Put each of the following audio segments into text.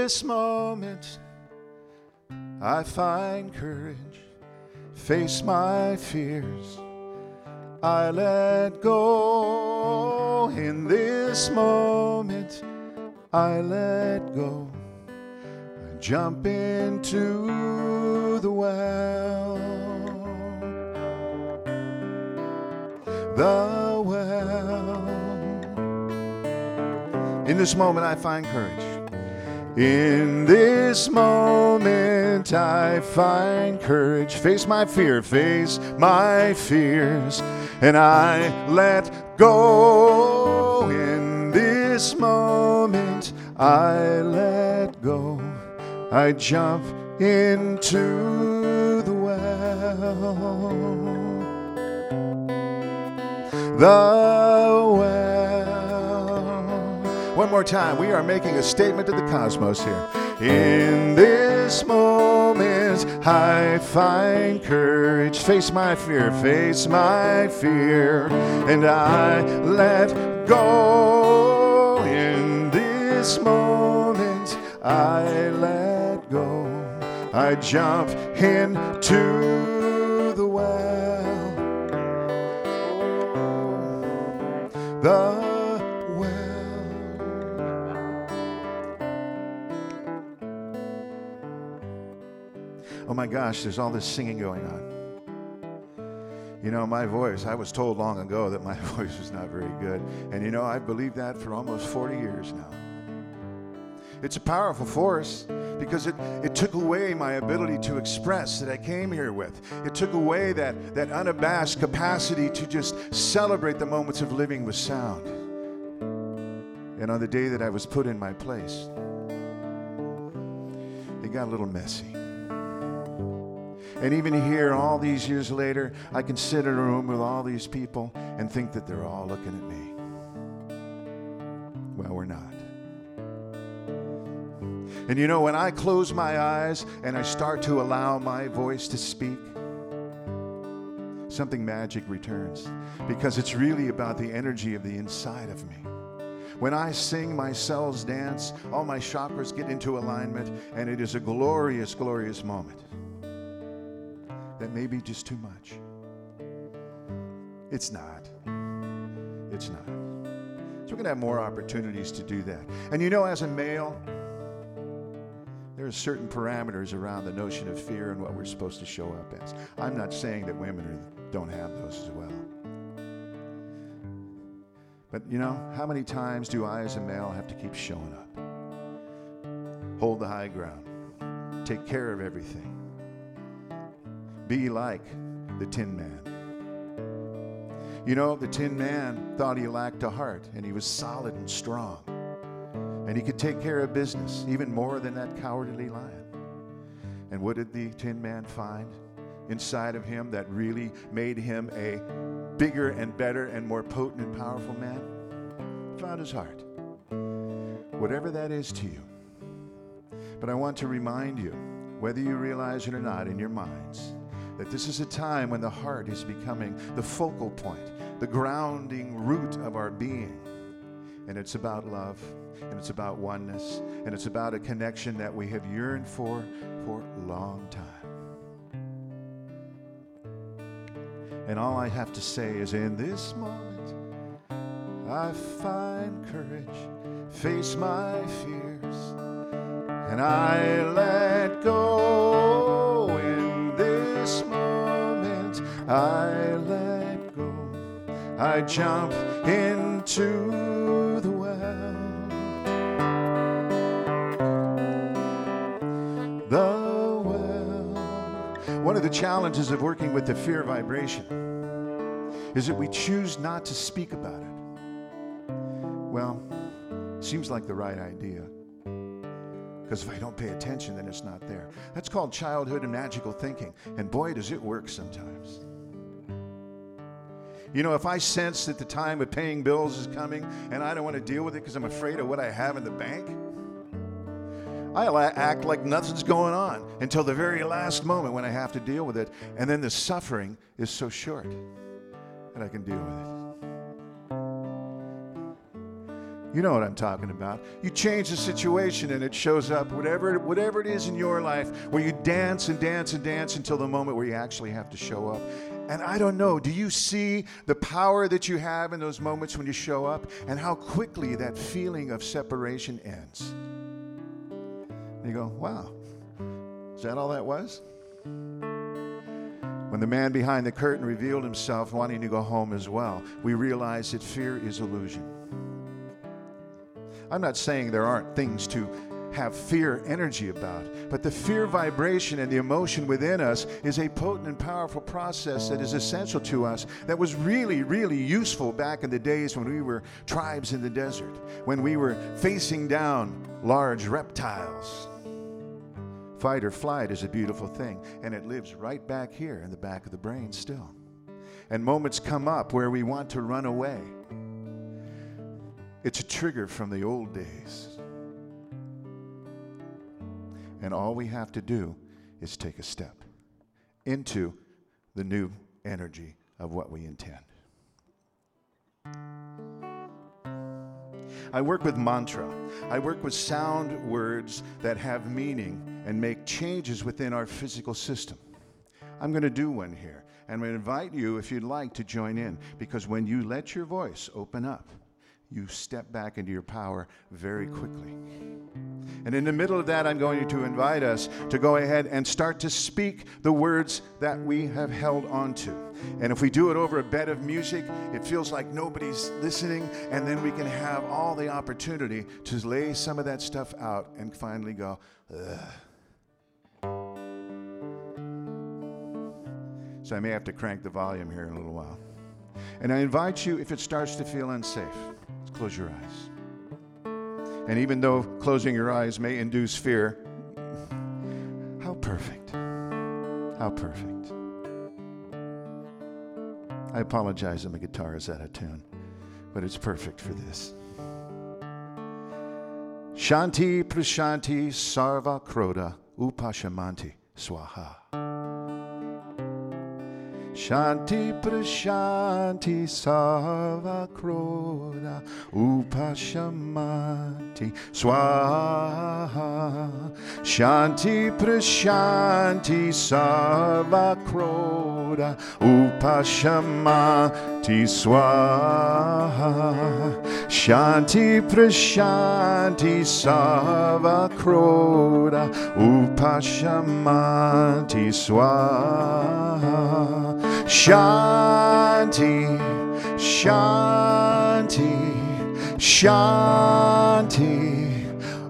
this moment, I find courage, face my fears. I let go. In this moment, I let go. I jump into the well. The well. In this moment, I find courage. In this moment, I find courage. Face my fear, face my fears, and I let go. In this moment, I let go. I jump into the well. The well. One more time. We are making a statement to the cosmos here. In this moment, I find courage. Face my fear, face my fear, and I let go. In this moment, I let go. I jump into the well. The well. Oh my gosh, there's all this singing going on. You know, my voice, I was told long ago that my voice was not very good. And you know, I've believed that for almost 40 years now. It's a powerful force because it took away my ability to express that I came here with. It took away that unabashed capacity to just celebrate the moments of living with sound. And on the day that I was put in my place, it got a little messy. And even here, all these years later, I can sit in a room with all these people and think that they're all looking at me. Well, we're not. And you know, when I close my eyes and I start to allow my voice to speak, something magic returns, because it's really about the energy of the inside of me. When I sing, my cells dance, all my chakras get into alignment, and it is a glorious, glorious moment. That may be just too much. It's not. It's not. So we're going to have more opportunities to do that. And you know, as a male, there are certain parameters around the notion of fear and what we're supposed to show up as. I'm not saying that women don't have those as well. But you know, how many times do I as a male have to keep showing up? Hold the high ground. Take care of everything. Be like the Tin Man. You know, the Tin Man thought he lacked a heart, and he was solid and strong. And he could take care of business, even more than that cowardly lion. And what did the Tin Man find inside of him that really made him a bigger and better and more potent and powerful man? He found his heart. Whatever that is to you. But I want to remind you, whether you realize it or not in your minds, that this is a time when the heart is becoming the focal point, the grounding root of our being. And it's about love, and it's about oneness, and it's about a connection that we have yearned for a long time. And all I have to say is, in this moment, I find courage, face my fears, and I let go. In this moment, I let go. I jump into the well. The well. One of the challenges of working with the fear vibration is that we choose not to speak about it. Well, seems like the right idea. Because if I don't pay attention, then it's not there. That's called childhood and magical thinking. And boy, does it work sometimes. You know, if I sense that the time of paying bills is coming and I don't want to deal with it because I'm afraid of what I have in the bank, I'll act like nothing's going on until the very last moment when I have to deal with it. And then the suffering is so short that I can deal with it. You know what I'm talking about. You change the situation and it shows up, whatever it is in your life, where you dance and dance and dance until the moment where you actually have to show up. And I don't know, do you see the power that you have in those moments when you show up, and how quickly that feeling of separation ends? And you go, wow, is that all that was? When the man behind the curtain revealed himself wanting to go home as well, we realized that fear is illusion. I'm not saying there aren't things to have fear energy about, but the fear vibration and the emotion within us is a potent and powerful process that is essential to us, that was really, really useful back in the days when we were tribes in the desert, when we were facing down large reptiles. Fight or flight is a beautiful thing, and it lives right back here in the back of the brain still. And moments come up where we want to run away. It's a trigger from the old days. And all we have to do is take a step into the new energy of what we intend. I work with mantra. I work with sound words that have meaning and make changes within our physical system. I'm going to do one here. And I'm going to invite you, if you'd like, to join in. Because when you let your voice open up, you step back into your power very quickly. And in the middle of that, I'm going to invite us to go ahead and start to speak the words that we have held on to. And if we do it over a bed of music, it feels like nobody's listening, and then we can have all the opportunity to lay some of that stuff out and finally go, ugh. So I may have to crank the volume here in a little while. And I invite you, if it starts to feel unsafe, close your eyes. And even though closing your eyes may induce fear, how perfect. How perfect. I apologize if my guitar is out of tune, but it's perfect for this. Shanti Prashanti Sarva Kroda Upashamanti Swaha. Shanti Prashanti Sarva Kroda Upashamanti Swaha. Shanti Prashanti Sarva Kroda Upashamanti Swaha. Shanti Prashanti Sarva Kroda Upashamanti Swaha. Shanti, Shanti, Shanti,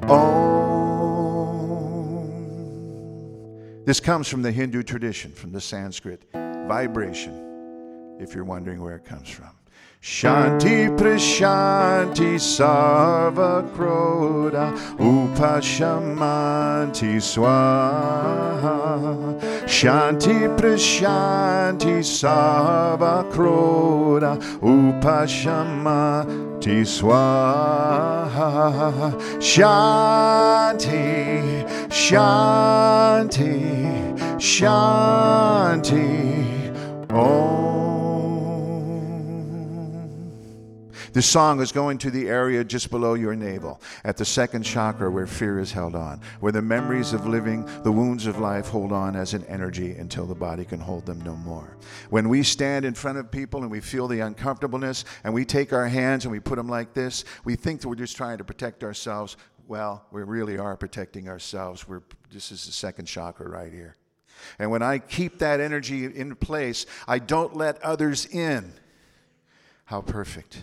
Om. This comes from the Hindu tradition, from the Sanskrit vibration, if you're wondering where it comes from. Shanti Prashanti Sarva Kroda Upashamanti Swaha. Shanti Prashanti Sarva Kroda Upashamanti Swaha. Shanti, Shanti, Shanti, Om. This song is going to the area just below your navel, at the second chakra where fear is held on, where the memories of living, the wounds of life hold on as an energy until the body can hold them no more. When we stand in front of people and we feel the uncomfortableness and we take our hands and we put them like this, we think that we're just trying to protect ourselves. Well, we really are protecting ourselves. This is the second chakra right here. And when I keep that energy in place, I don't let others in. How perfect.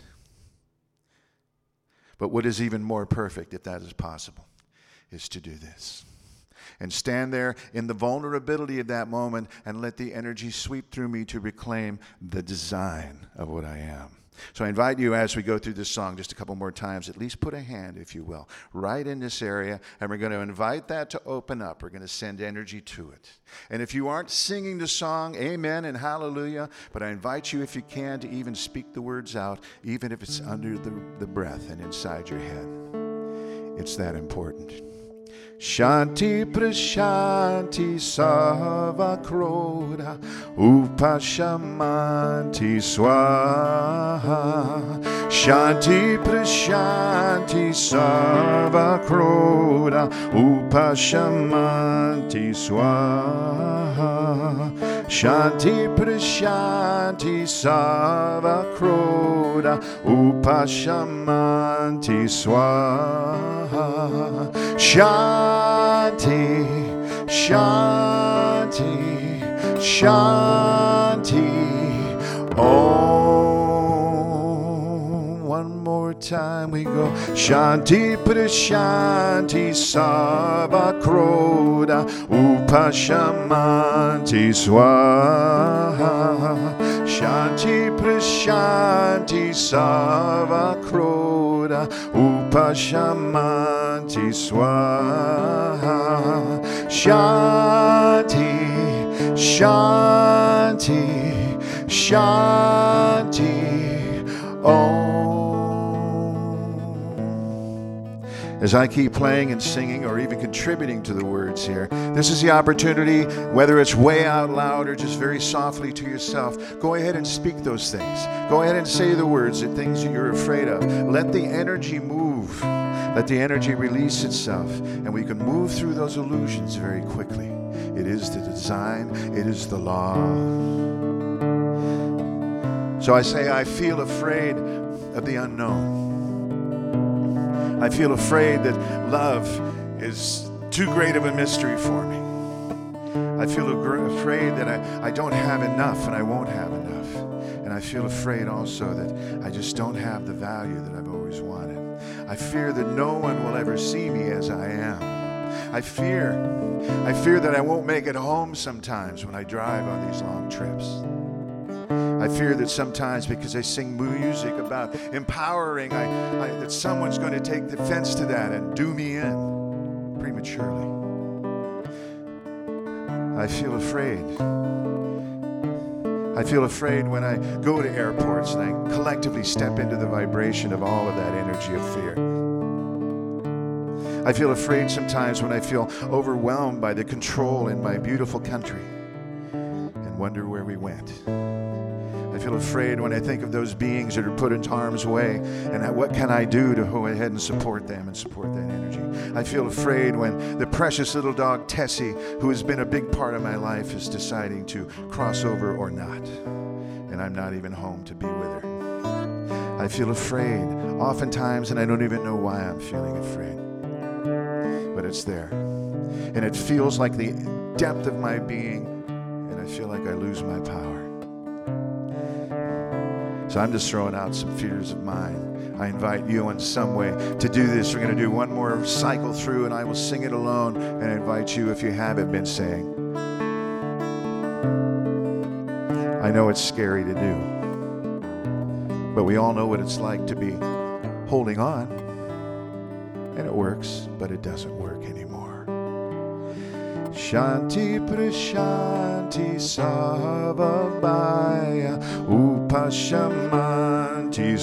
But what is even more perfect, if that is possible, is to do this. And stand there in the vulnerability of that moment and let the energy sweep through me to reclaim the design of what I am. So I invite you, as we go through this song just a couple more times, at least put a hand, if you will, right in this area, and we're going to invite that to open up. We're going to send energy to it. And if you aren't singing the song, amen and hallelujah, but I invite you, if you can, to even speak the words out, even if it's under the breath and inside your head. It's that important. Shanti Prashanti Sarva Kroda Upashamanti Swaha. Shanti Prashanti Sarva Krodha Upashamanti Swaha. Shanti Prashanti Sarva Krodha Upashamanti Swaha. Shanti, Shanti, Shanti. One more time we go. Shanti Prashanti Sarva Krodha Upashamanti Swaha. Shanti Prashanti Sarva Krodha Upashamanti Swaha. Shanti, Shanti, Shanti. As I keep playing and singing or even contributing to the words here, this is the opportunity, whether it's way out loud or just very softly to yourself, go ahead and speak those things. Go ahead and say the words, the things that you're afraid of. Let the energy move. Let the energy release itself, and we can move through those illusions very quickly. It is the design. It is the law. So I say, I feel afraid of the unknown. I feel afraid that love is too great of a mystery for me. I feel afraid that I don't have enough and I won't have enough. And I feel afraid also that I just don't have the value that I've always wanted. I fear that no one will ever see me as I am. I fear that I won't make it home sometimes when I drive on these long trips. I fear that sometimes because I sing music about empowering, that someone's going to take offense to that and do me in prematurely. I feel afraid. I feel afraid when I go to airports and I collectively step into the vibration of all of that energy of fear. I feel afraid sometimes when I feel overwhelmed by the control in my beautiful country and wonder where we went. I feel afraid when I think of those beings that are put in harm's way and what can I do to go ahead and support them and support that energy. I feel afraid when the precious little dog Tessie, who has been a big part of my life, is deciding to cross over or not, and I'm not even home to be with her. I feel afraid oftentimes, and I don't even know why I'm feeling afraid, but it's there. And it feels like the depth of my being, and I feel like I lose my power. So I'm just throwing out some fears of mine. I invite you in some way to do this. We're going to do one more cycle through, and I will sing it alone, and I invite you, if you haven't been saying. I know it's scary to do, but we all know what it's like to be holding on, and it works, but it doesn't work anymore. Shanti Prashanti Sarvabhaya Upashamanti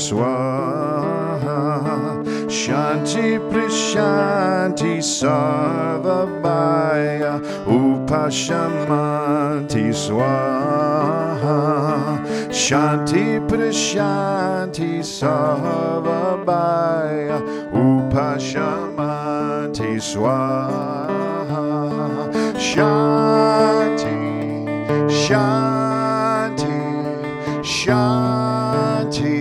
Swaha. Shanti Prashanti Sarvabhaya Upashamanti Swaha. Shanti Prashanti Sarvabhaya Upashamanti Swaha. Shanti, Shanti, Shanti,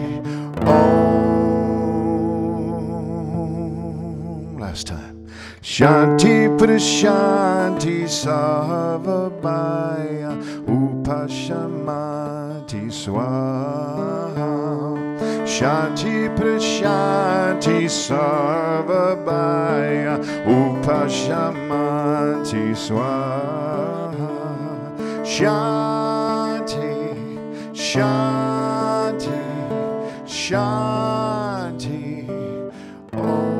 Om. Last time. Shanti Prashanti Sarvabhaya Upashamanti Swaha. Shanti Prashanti Sarvabhaya Upashamanti Swaha. Shanti, Shanti, Shanti, Om.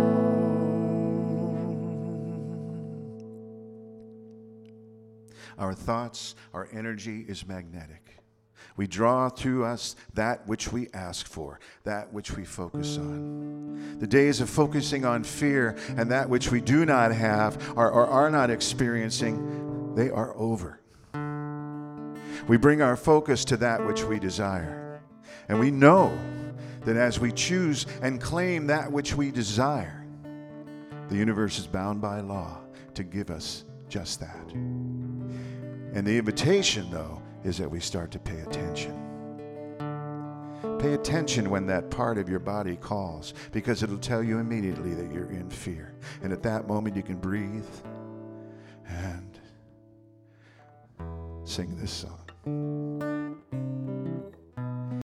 Our thoughts, our energy is magnetic. We draw to us that which we ask for, that which we focus on. The days of focusing on fear and that which we do not have or are not experiencing, they are over. We bring our focus to that which we desire. And we know that as we choose and claim that which we desire, the universe is bound by law to give us just that. And the invitation, though, is that we start to pay attention. Pay attention when that part of your body calls, because it'll tell you immediately that you're in fear. And at that moment, you can breathe and sing this song.